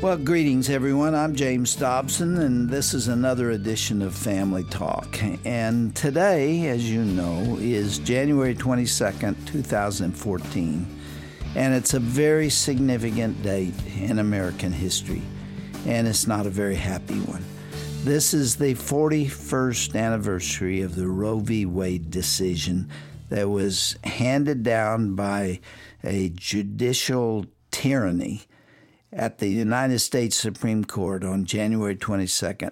Well, greetings, everyone. I'm James Dobson, and this is another edition of Family Talk. And today, as you know, is January 22nd, 2014, and it's a very significant date in American history, and it's not a very happy one. This is the 41st anniversary of the Roe v. Wade decision that was handed down by a judicial tyranny at the United States Supreme Court on January 22nd,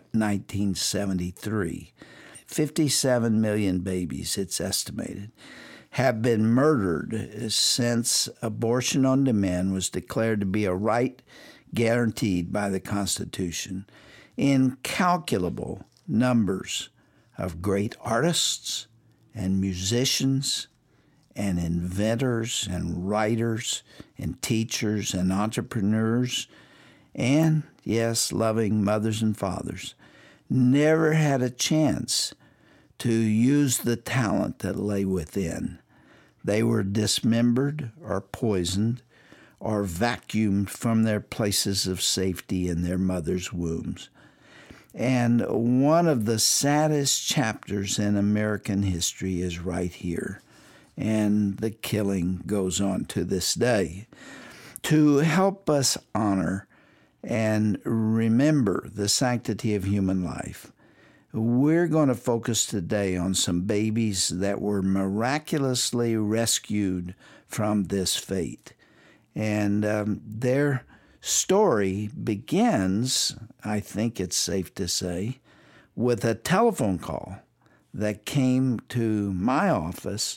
1973. 57 million babies, it's estimated, have been murdered since abortion on demand was declared to be a right guaranteed by the Constitution. Incalculable numbers of great artists and musicians and inventors and writers and teachers and entrepreneurs and, yes, loving mothers and fathers never had a chance to use the talent that lay within. They were dismembered or poisoned or vacuumed from their places of safety in their mother's wombs. And one of the saddest chapters in American history is right here. And the killing goes on to this day. To help us honor and remember the sanctity of human life, we're going to focus today on some babies that were miraculously rescued from this fate. And their story begins, I think it's safe to say, with a telephone call that came to my office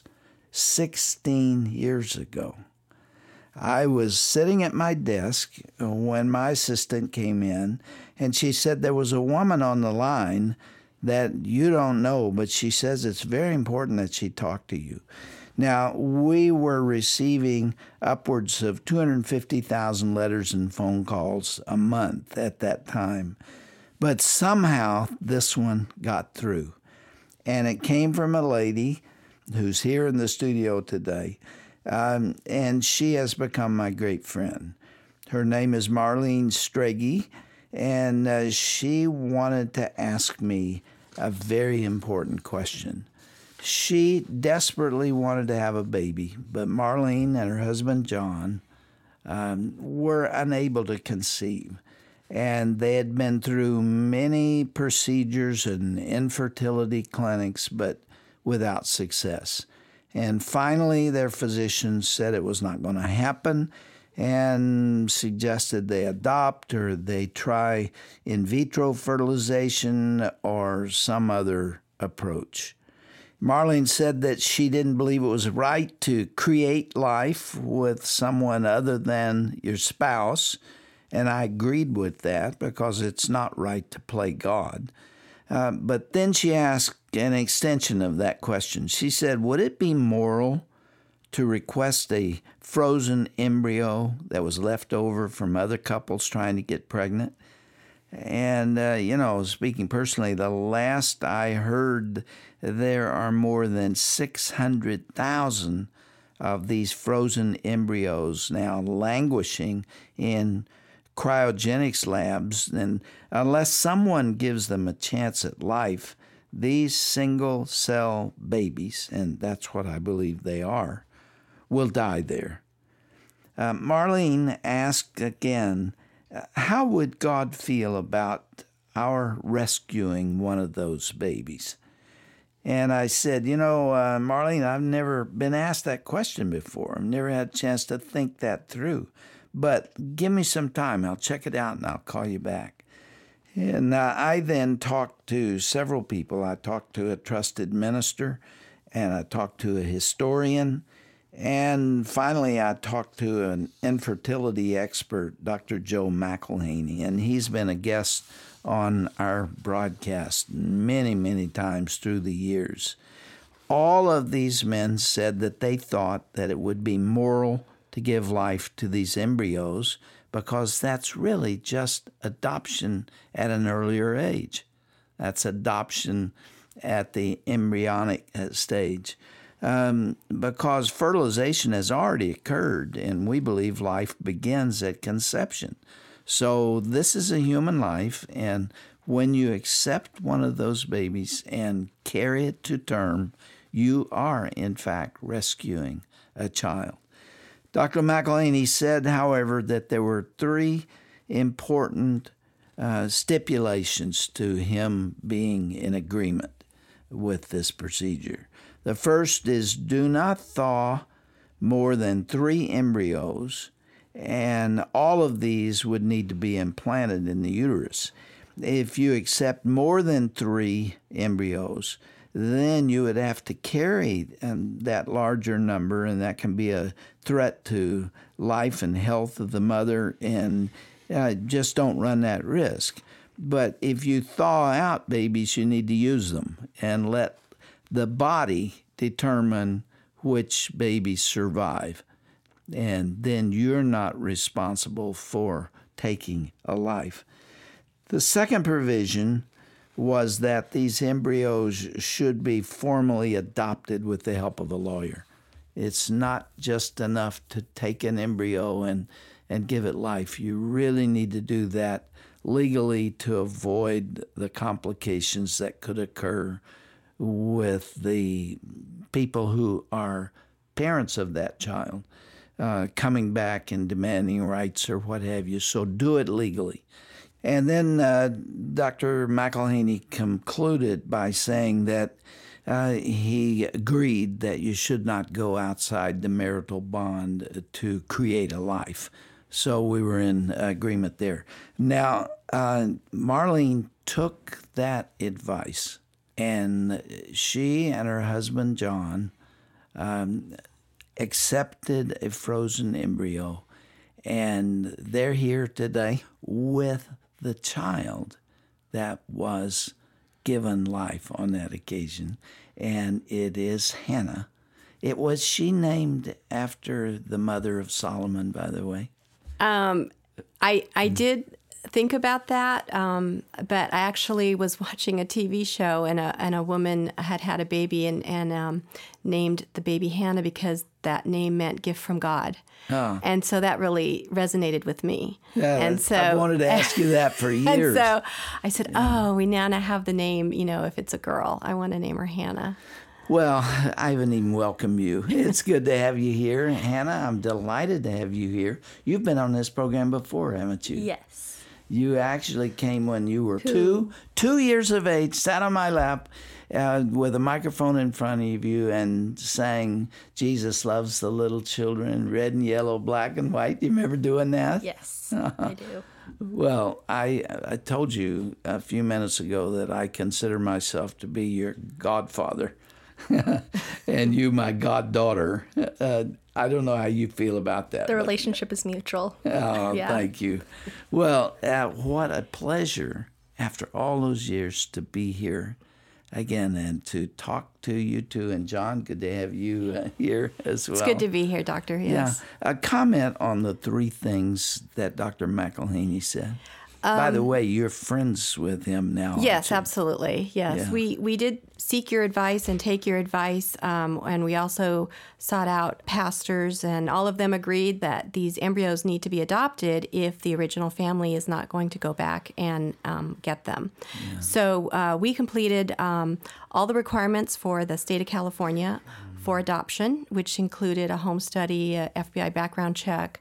16 years ago. I was sitting at my desk when my assistant came in, and she said there was a woman on the line that you don't know, but she says it's very important that she talk to you. Now, we were receiving upwards of 250,000 letters and phone calls a month at that time, but somehow this one got through, and it came from a lady who's here in the studio today, and she has become my great friend. Her name is Marlene Strege, and she wanted to ask me a very important question. She desperately wanted to have a baby, but Marlene and her husband John were unable to conceive. And they had been through many procedures and infertility clinics, but without success. And finally, their physicians said it was not going to happen and suggested they adopt or they try in vitro fertilization or some other approach. Marlene said that she didn't believe it was right to create life with someone other than your spouse, and I agreed with that because it's not right to play God. But then she asked an extension of that question. She said, would it be moral to request a frozen embryo that was left over from other couples trying to get pregnant? And, speaking personally, the last I heard, there are more than 600,000 of these frozen embryos now languishing in cryogenics labs, and unless someone gives them a chance at life, these single-cell babies, and that's what I believe they are, will die there. Marlene asked again, how would God feel about our rescuing one of those babies? And I said, Marlene, I've never been asked that question before. I've never had a chance to think that through. But give me some time. I'll check it out and I'll call you back. And I then talked to several people. I talked to a trusted minister, and I talked to a historian, and finally I talked to an infertility expert, Dr. Joe McElhaney, and he's been a guest on our broadcast many, many times through the years. All of these men said that they thought that it would be moral to give life to these embryos because that's really just adoption at an earlier age. That's adoption at the embryonic stage. Because fertilization has already occurred, and we believe life begins at conception. So this is a human life, and when you accept one of those babies and carry it to term, you are, in fact, rescuing a child. Dr. McElhaney said, however, that there were three important stipulations to him being in agreement with this procedure. The first is do not thaw more than 3 embryos, and all of these would need to be implanted in the uterus. If you accept more than 3 embryos, then you would have to carry that larger number, and that can be a threat to life and health of the mother, and just don't run that risk. But if you thaw out babies, you need to use them and let the body determine which babies survive. And then you're not responsible for taking a life. The second provision was that these embryos should be formally adopted with the help of a lawyer. It's not just enough to take an embryo and give it life. You really need to do that legally to avoid the complications that could occur with the people who are parents of that child coming back and demanding rights or what have you. So do it legally. And then Dr. McElhaney concluded by saying that he agreed that you should not go outside the marital bond to create a life. So we were in agreement there. Now, Marlene took that advice, and she and her husband, John, accepted a frozen embryo, and they're here today with the child that was given life on that occasion, and it is Hannah. Was she named after the mother of Solomon, by the way? I did think about that, but I actually was watching a TV show, and a woman had a baby and named the baby Hannah because that name meant gift from God. Oh. And so that really resonated with me. Yeah, and so I wanted to ask you that for years. And so I said, we now have the name, if it's a girl, I want to name her Hannah. Well, I haven't even welcomed you. It's good to have you here, Hannah. I'm delighted to have you here. You've been on this program before, haven't you? Yes. You actually came when you were two years of age, sat on my lap with a microphone in front of you and sang Jesus Loves the Little Children, red and yellow, black and white. Do you remember doing that? Yes, I do. Well, I told you a few minutes ago that I consider myself to be your godfather. And you, my goddaughter. I don't know how you feel about that. The relationship is mutual. Oh, yeah. Thank you. Well, what a pleasure after all those years to be here again and to talk to you two. And John, good to have you here as well. It's good to be here, Doctor. Yes. Yeah. Comment on the 3 things that Dr. McElhaney said. By the way, you're friends with him now. Yes, absolutely. Yes, yeah. We did seek your advice and take your advice, and we also sought out pastors, and all of them agreed that these embryos need to be adopted if the original family is not going to go back and get them. Yeah. So we completed all the requirements for the state of California for adoption, which included a home study, a FBI background check,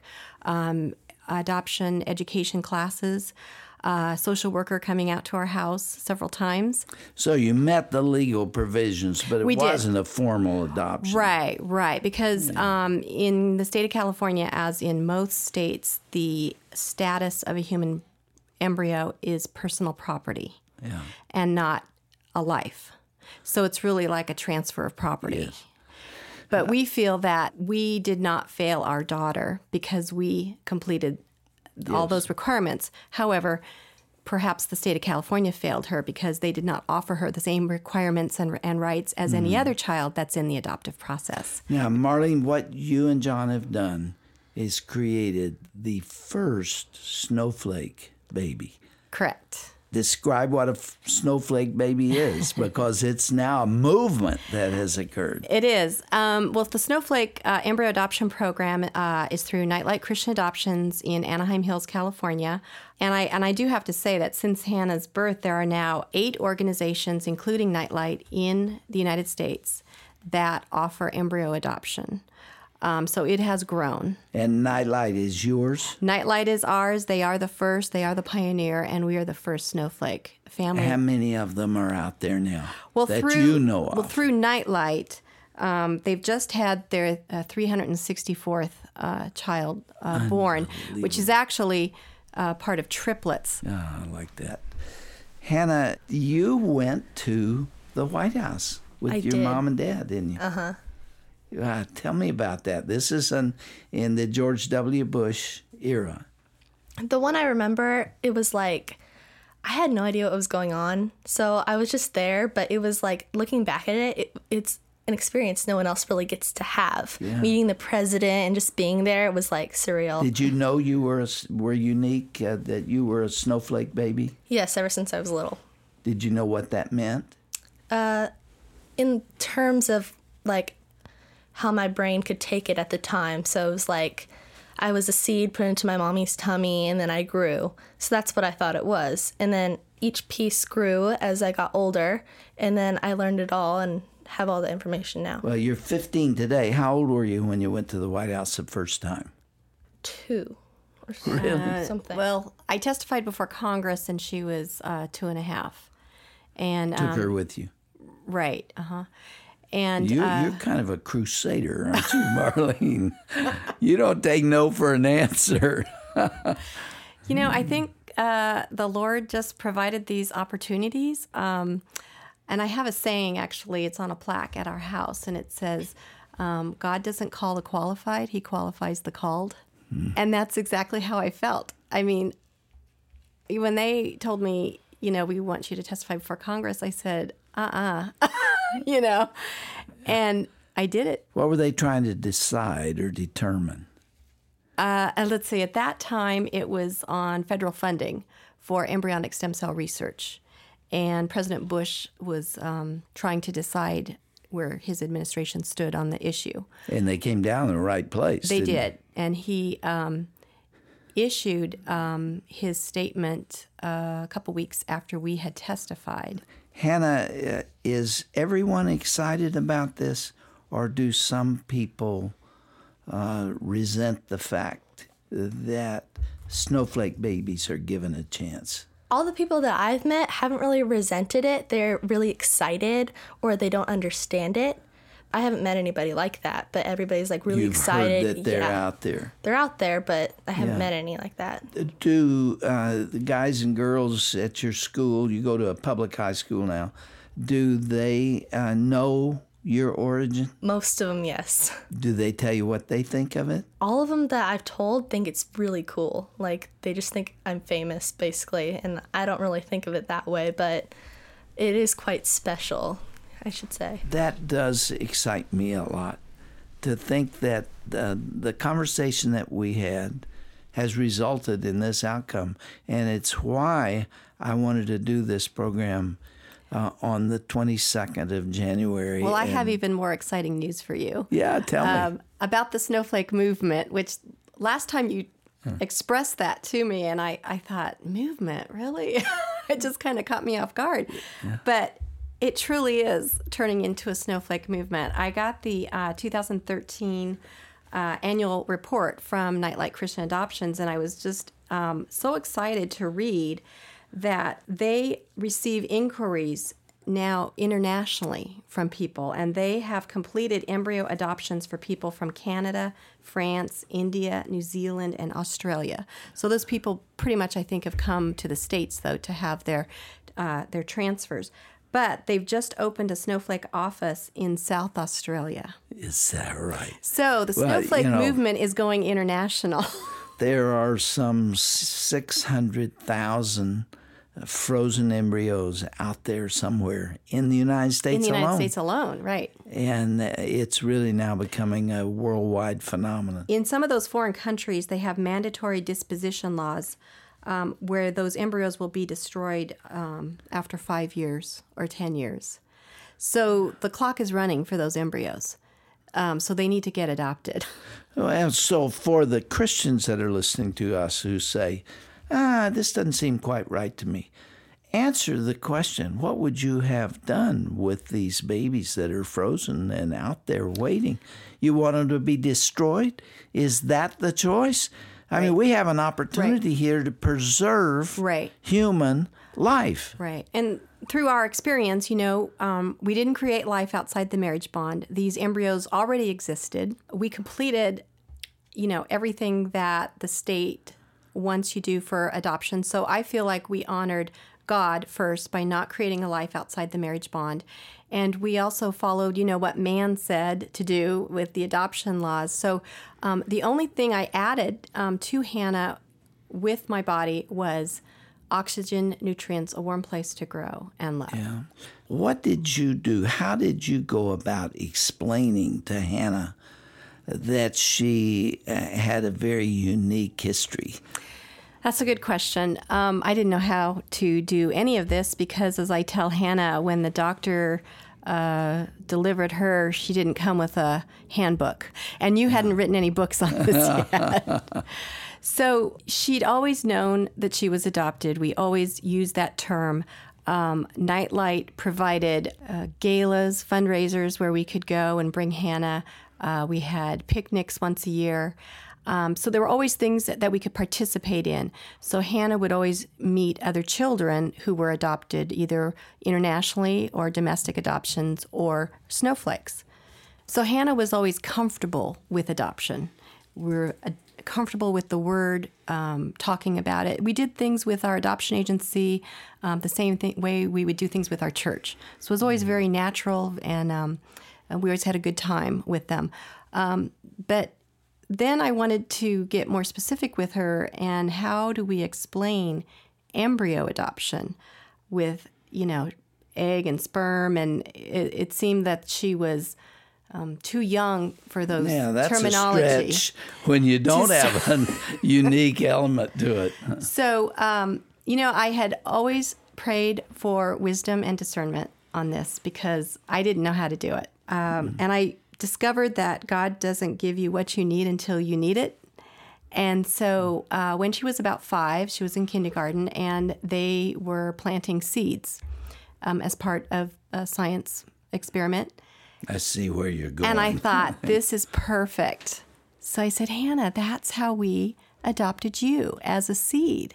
adoption education classes, social worker coming out to our house several times. So you met the legal provisions, but it wasn't a formal adoption. Right. Because in the state of California, as in most states, the status of a human embryo is personal property and not a life. So it's really like a transfer of property. Yes. But we feel that we did not fail our daughter because we completed all those requirements. However, perhaps the state of California failed her because they did not offer her the same requirements and rights as any other child that's in the adoptive process. Now, Marlene, what you and John have done is created the first snowflake baby. Correct. describe what a snowflake baby is, because it's now a movement that has occurred. It is. Well, the Snowflake Embryo Adoption Program is through Nightlight Christian Adoptions in Anaheim Hills, California. And I do have to say that since Hannah's birth, there are now 8 organizations, including Nightlight, in the United States that offer embryo adoption. So it has grown. And Nightlight is yours? Nightlight is ours. They are the first. They are the pioneer, and we are the first Snowflake family. How many of them are out there now that you know of? Well, through Nightlight, they've just had their 364th child born, which is actually part of triplets. Oh, I like that. Hannah, you went to the White House with your mom and dad, didn't you? Uh-huh. Tell me about that. This is in the George W. Bush era. The one I remember, it was like, I had no idea what was going on. So I was just there, but it was like, looking back at it's an experience no one else really gets to have. Yeah. Meeting the president and just being there, it was like surreal. Did you know you were unique, that you were a snowflake baby? Yes, ever since I was little. Did you know what that meant? In terms of like how my brain could take it at the time. So it was like I was a seed put into my mommy's tummy, and then I grew. So that's what I thought it was. And then each piece grew as I got older, and then I learned it all and have all the information now. Well, you're 15 today. How old were you when you went to the White House the first time? 2 or something. Well, I testified before Congress, and she was 2.5. And took her with you. Right. Uh-huh. And you're kind of a crusader, aren't you, Marlene? You don't take no for an answer. I think the Lord just provided these opportunities. And I have a saying, actually, it's on a plaque at our house, and it says, God doesn't call the qualified, he qualifies the called. And that's exactly how I felt. I mean, when they told me, we want you to testify before Congress, I said, and I did it. What were they trying to decide or determine? Let's see, at that time, it was on federal funding for embryonic stem cell research. And President Bush was trying to decide where his administration stood on the issue. And they came down in the right place. They did. And he issued his statement a couple weeks after we had testified. Hannah, is everyone excited about this, or do some people resent the fact that snowflake babies are given a chance? All the people that I've met haven't really resented it. They're really excited, or they don't understand it. I haven't met anybody like that, but everybody's like really excited. You've heard that they're out there. They're out there, but I haven't met any like that. Do the guys and girls at your school, you go to a public high school now, do they know your origin? Most of them, yes. Do they tell you what they think of it? All of them that I've told think it's really cool. Like, they just think I'm famous, basically, and I don't really think of it that way, but it is quite special, I should say. That does excite me a lot, to think that the conversation that we had has resulted in this outcome. And it's why I wanted to do this program on the 22nd of January. Well, I have even more exciting news for you. Yeah, tell me. About the snowflake movement, which last time you expressed that to me, and I thought, movement, really? It just kind of caught me off guard. Yeah. But it truly is turning into a snowflake movement. I got the 2013 annual report from Nightlight Christian Adoptions, and I was just so excited to read that they receive inquiries now internationally from people, and they have completed embryo adoptions for people from Canada, France, India, New Zealand, and Australia. So those people pretty much, I think, have come to the States, though, to have their transfers. But they've just opened a snowflake office in South Australia. Is that right? So the snowflake movement is going international. There are some 600,000 frozen embryos out there somewhere in the United States alone. In the United States alone, right. And it's really now becoming a worldwide phenomenon. In some of those foreign countries, they have mandatory disposition laws where those embryos will be destroyed after 5 years or 10 years. So the clock is running for those embryos. So they need to get adopted. Well, so for the Christians that are listening to us who say, this doesn't seem quite right to me, answer the question, what would you have done with these babies that are frozen and out there waiting? You want them to be destroyed? Is that the choice? I mean, we have an opportunity here to preserve human life. Right. And through our experience, we didn't create life outside the marriage bond. These embryos already existed. We completed, everything that the state wants you to do for adoption. So I feel like we honored God first by not creating a life outside the marriage bond. And we also followed, what man said to do with the adoption laws. So the only thing I added to Hannah with my body was oxygen, nutrients, a warm place to grow, and love. Yeah. What did you do? How did you go about explaining to Hannah that she had a very unique history? That's a good question. I didn't know how to do any of this because, as I tell Hannah, when the doctor delivered her, she didn't come with a handbook. And you hadn't written any books on this yet. So she'd always known that she was adopted. We always used that term. Nightlight provided galas, fundraisers where we could go and bring Hannah. We had picnics once a year. So there were always things that we could participate in. So Hannah would always meet other children who were adopted, either internationally or domestic adoptions or snowflakes. So Hannah was always comfortable with adoption. We're comfortable with the word, talking about it. We did things with our adoption agency the same way we would do things with our church. So it was always very natural, and we always had a good time with them. But then I wanted to get more specific with her, and how do we explain embryo adoption with, egg and sperm, and it seemed that she was too young for those terminology. A stretch when you don't have a unique element to it. So, I had always prayed for wisdom and discernment on this because I didn't know how to do it. And I discovered that God doesn't give you what you need until you need it. And so when she was about 5, she was in kindergarten, and they were planting seeds as part of a science experiment. I see where you're going. And I thought, this is perfect. So I said, Hannah, that's how we adopted you, as a seed.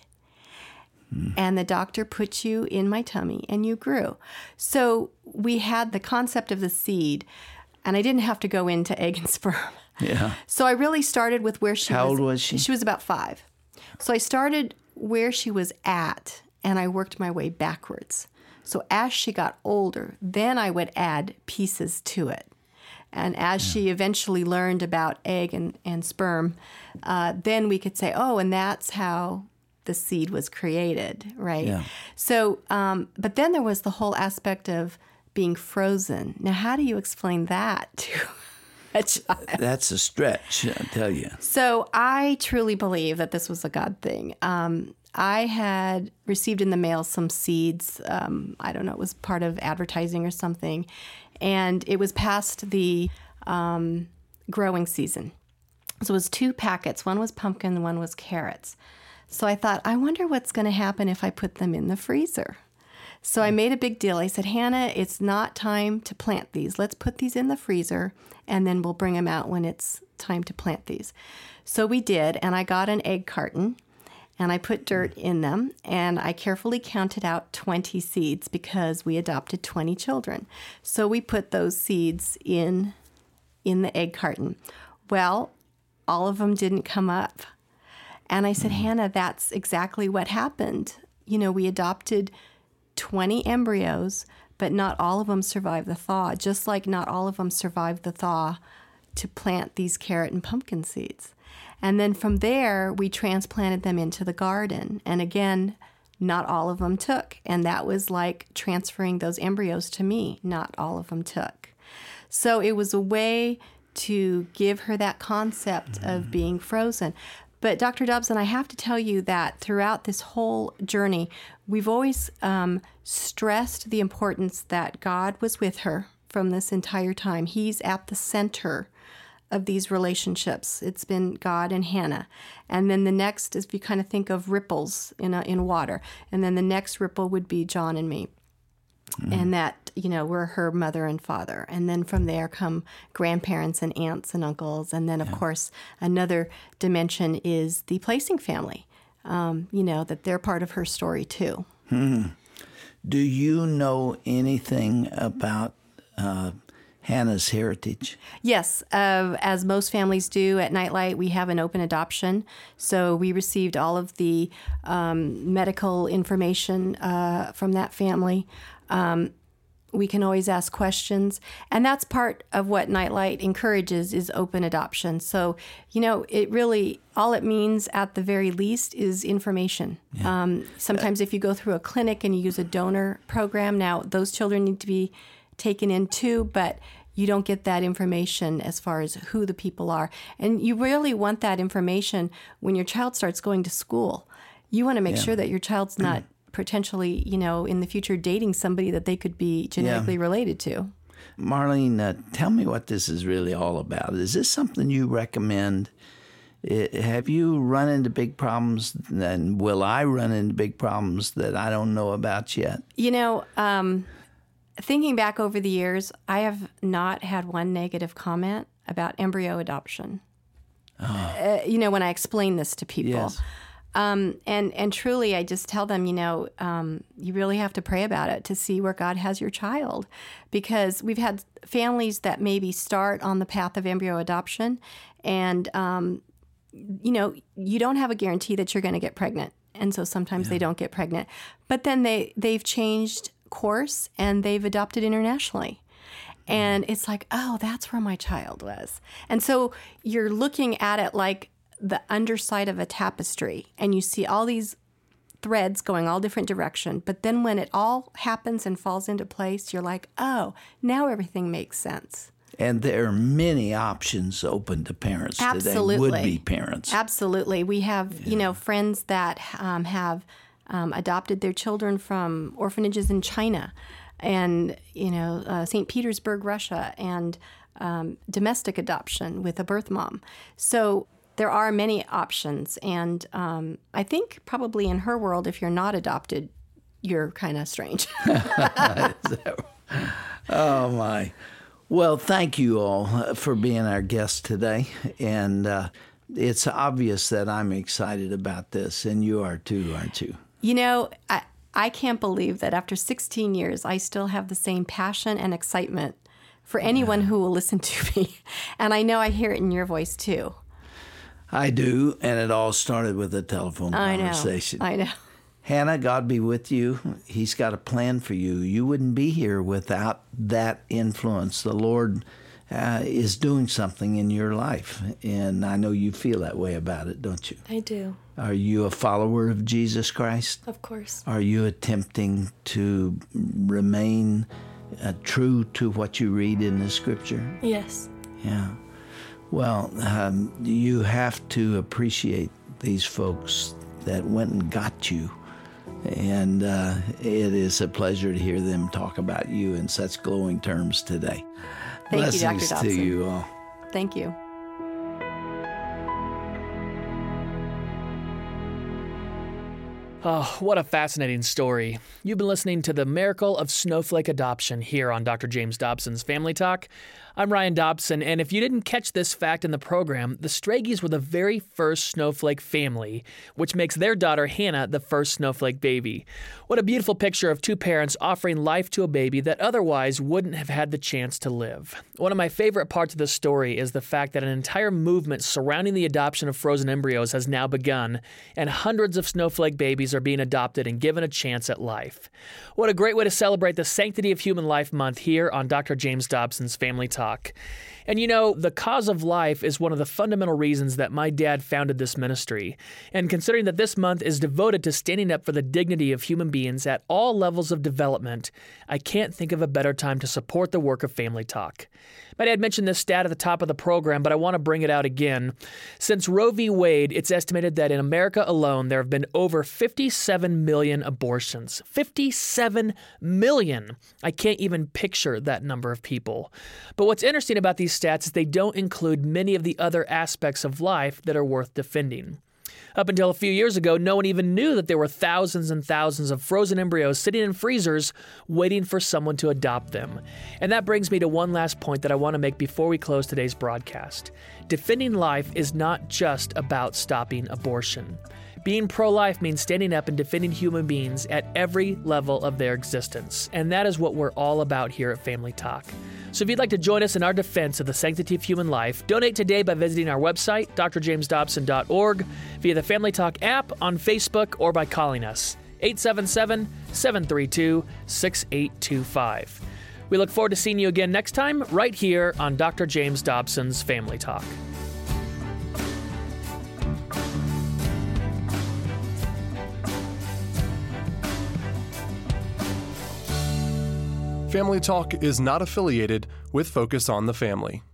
And the doctor put you in my tummy, and you grew. So we had the concept of the seed, and I didn't have to go into egg and sperm. Yeah. So I really started with where she was. How old was she? She was about 5. So I started where she was at, and I worked my way backwards. So as she got older, then I would add pieces to it. And as she eventually learned about egg and sperm, then we could say, and that's how the seed was created, right? Yeah. So, but then there was the whole aspect of being frozen. Now, how do you explain that to a child? That's a stretch, I tell you. So I truly believe that this was a God thing. I had received in the mail some seeds. I don't know, it was part of advertising or something. And it was past the growing season. So it was 2 packets. One was pumpkin, one was carrots. So I thought, I wonder what's going to happen if I put them in the freezer. So I made a big deal. I said, Hannah, it's not time to plant these. Let's put these in the freezer, and then we'll bring them out when it's time to plant these. So we did, and I got an egg carton, and I put dirt in them, and I carefully counted out 20 seeds because we adopted 20 children. So we put those seeds in the egg carton. Well, all of them didn't come up. And I said, Hannah, that's exactly what happened. We adopted 20 embryos, but not all of them survived the thaw, just like not all of them survived the thaw to plant these carrot and pumpkin seeds. And then from there, we transplanted them into the garden. And again, not all of them took. And that was like transferring those embryos to me. Not all of them took. So it was a way to give her that concept of being frozen. But Dr. Dobson, I have to tell you that throughout this whole journey, we've always stressed the importance that God was with her from this entire time. He's at the center of these relationships. It's been God and Hannah. And then the next is, if you kind of think of ripples in water, and then the next ripple would be John and me. And that, we're her mother and father. And then from there come grandparents and aunts and uncles. And then, of course, another dimension is the Placing family, that they're part of her story, too. Do you know anything about Hannah's heritage? Yes. As most families do at Nightlight, we have an open adoption. So we received all of the medical information from that family. We can always ask questions. And that's part of what Nightlight encourages is open adoption. So, it really, all it means at the very least is information. Yeah. Sometimes if you go through a clinic and you use a donor program, now those children need to be taken in too, but you don't get that information as far as who the people are. And you really want that information when your child starts going to school. You want to make sure that your child's not potentially, in the future dating somebody that they could be genetically related to. Marlene, tell me what this is really all about. Is this something you recommend? Have you run into big problems, and will I run into big problems that I don't know about yet? Thinking back over the years, I have not had one negative comment about embryo adoption. When I explain this to people. Yes. And truly, I just tell them, you really have to pray about it to see where God has your child. Because we've had families that maybe start on the path of embryo adoption, and, you don't have a guarantee that you're going to get pregnant. And so sometimes they don't get pregnant. But then they've changed course and they've adopted internationally. And it's like, oh, that's where my child was. And so you're looking at it like the underside of a tapestry, and you see all these threads going all different directions. But then when it all happens and falls into place, you're like, oh, now everything makes sense. And there are many options open to parents today, would-be parents. Absolutely. We have, friends that have adopted their children from orphanages in China and, St. Petersburg, Russia, and domestic adoption with a birth mom. So there are many options. And I think probably in her world, if you're not adopted, you're kind of strange. Oh, my. Well, thank you all for being our guests today. And it's obvious that I'm excited about this, and you are too, aren't you? I can't believe that after 16 years, I still have the same passion and excitement for anyone who will listen to me. And I know I hear it in your voice, too. I do, and it all started with a telephone conversation. I know. Hannah, God be with you. He's got a plan for you. You wouldn't be here without that influence. The Lord is doing something in your life, and I know you feel that way about it, don't you? I do. Are you a follower of Jesus Christ? Of course. Are you attempting to remain true to what you read in the Scripture? Yes. Yeah. Well, you have to appreciate these folks that went and got you. And it is a pleasure to hear them talk about you in such glowing terms today. Thank you, Dr. Blessings Dobson. to you all. Thank you. Oh, what a fascinating story. You've been listening to the miracle of snowflake adoption here on Dr. James Dobson's Family Talk. I'm Ryan Dobson, and if you didn't catch this fact in the program, the Stragies were the very first snowflake family, which makes their daughter Hannah the first snowflake baby. What a beautiful picture of two parents offering life to a baby that otherwise wouldn't have had the chance to live. One of my favorite parts of this story is the fact that an entire movement surrounding the adoption of frozen embryos has now begun, and hundreds of snowflake babies babies are being adopted and given a chance at life. What a great way to celebrate the Sanctity of Human Life Month here on Dr. James Dobson's Family Talk. And you know, the cause of life is one of the fundamental reasons that my dad founded this ministry. And considering that this month is devoted to standing up for the dignity of human beings at all levels of development, I can't think of a better time to support the work of Family Talk. My dad mentioned this stat at the top of the program, but I want to bring it out again. Since Roe v. Wade, it's estimated that in America alone, there have been over 57 million abortions. 57 million! I can't even picture that number of people. But what's interesting about these stats is they don't include many of the other aspects of life that are worth defending. Up until a few years ago, no one even knew that there were thousands and thousands of frozen embryos sitting in freezers waiting for someone to adopt them. And that brings me to one last point that I want to make before we close today's broadcast. Defending life is not just about stopping abortion. Being pro-life means standing up and defending human beings at every level of their existence. And that is what we're all about here at Family Talk. So if you'd like to join us in our defense of the sanctity of human life, donate today by visiting our website, drjamesdobson.org, via the Family Talk app, on Facebook, or by calling us, 877-732-6825. We look forward to seeing you again next time, right here on Dr. James Dobson's Family Talk. Family Talk is not affiliated with Focus on the Family.